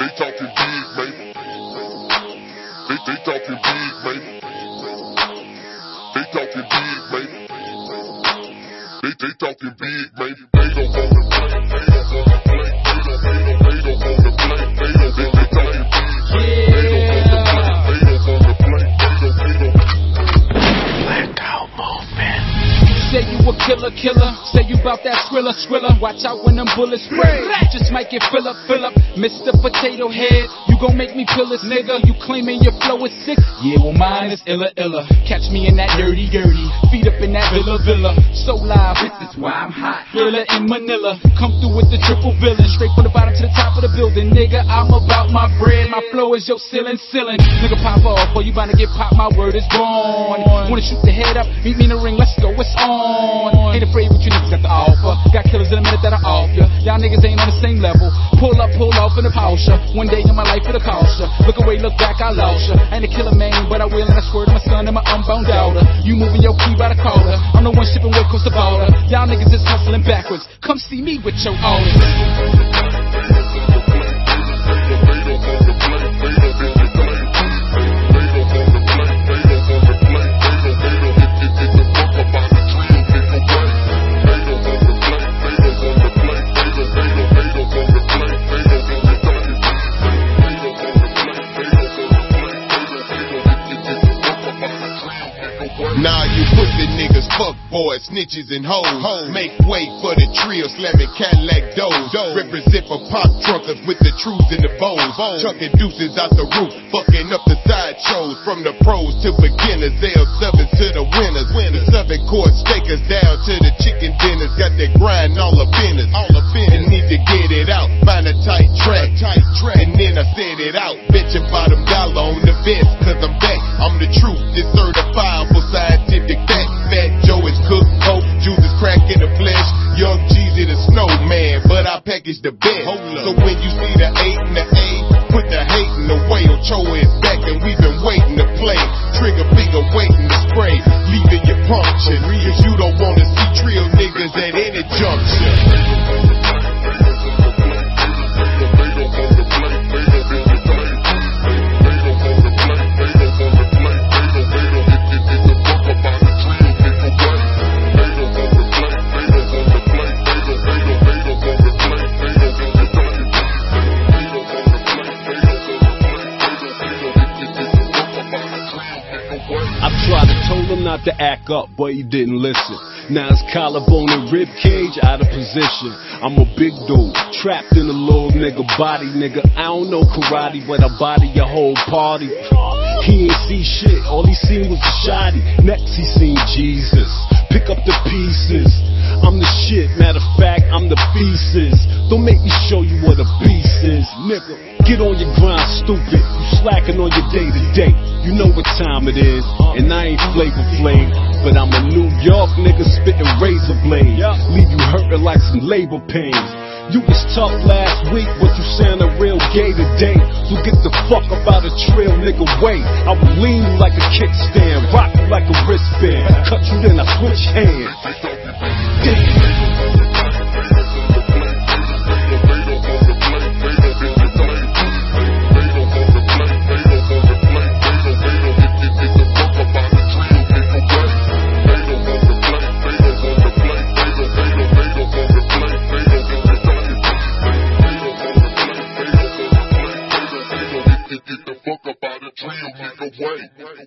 They talking big, baby. They talking big, baby. They talking big, baby. They talking big, baby. They don't wanna play. They don't wanna play. They don't wanna play. They talking big, baby. They don't wanna play. They don't. Blackout moment. Say you a killer, say you bout that skrilla. Watch out when them bullets spray. You just might get fill up. Mr. Potato Head, you gon' make me pill this nigga. You claiming your flow is sick? Yeah, well mine is illa. Catch me in that dirty. Feet up in that villa. So live, this is why I'm hot. Thriller in Manila, come through with the triple villain. Straight from the bottom to the top of the building. Nigga, I'm about my bread. My flow is your ceiling. Nigga, pop off, boy, you bout to get popped. My word is born. Wanna shoot the head up? Meet me in the ring, let's go, it's on. Ain't afraid what you niggas got to offer. Got killers in a minute that'll off ya. Y'all niggas ain't on the same level. Pull off in the Porsche. One day in my life it'll cost ya. Look away, look back, I lost ya. Ain't a killer man, but I will, and I swear to my son and my unbound daughter. You moving your key by the quarter. I'm the one shipping way across the border. Y'all niggas is hustling backwards. Come see me with your orders. Nah, you pussy niggas, fuck boys, snitches and hoes. Make way for the trio, slamming Cadillac doors. Represent for pop truckers with the truths in the bones. Chucking deuces out the roof, fucking up the side shows. From the pros to beginners, L7 to the winners. The Southern Court stakers down to the chicken dinners. Got that grind all up in us. And need to get it out, find a tight track. And then I set it out, bet your bottom dollar on the vest. Cause I'm back, I'm the truth, this certifiable scientific fact. Fat Joe is cooked, hope, juice is crack in the flesh. Young Jeezy the snowman, but I package the best. So when you see the 8 and the A, put the hate in the way. Ochoa is back and we've been waiting to play. Trigger finger waiting to spray, leaving you punctured. Cause you don't wanna see trill niggas at any juncture. I tried to tell him not to act up, but he didn't listen. Now his collarbone and rib cage out of position. I'm a big dude, trapped in a little nigga body, nigga. I don't know karate, but I body your whole party. He ain't see shit, all he seen was the shoddy. Next he seen Jesus, pick up the pieces. I'm the shit, matter of fact, I'm the pieces. Don't make me show you what a beast is, nigga. Get on your grind, stupid. You slacking on your day-to-day. You know what time it is. And I ain't Flavor Flav, but I'm a New York nigga spitting razor blades. Leave you hurting like some labor pains. You was tough last week, but you soundin' real gay today. So get the fuck up out of trail, nigga, wait. I will lean you like a kickstand, rock you like a wristband. Cut you then I switch hands. Get the fuck up out of the trail, nigga, wait.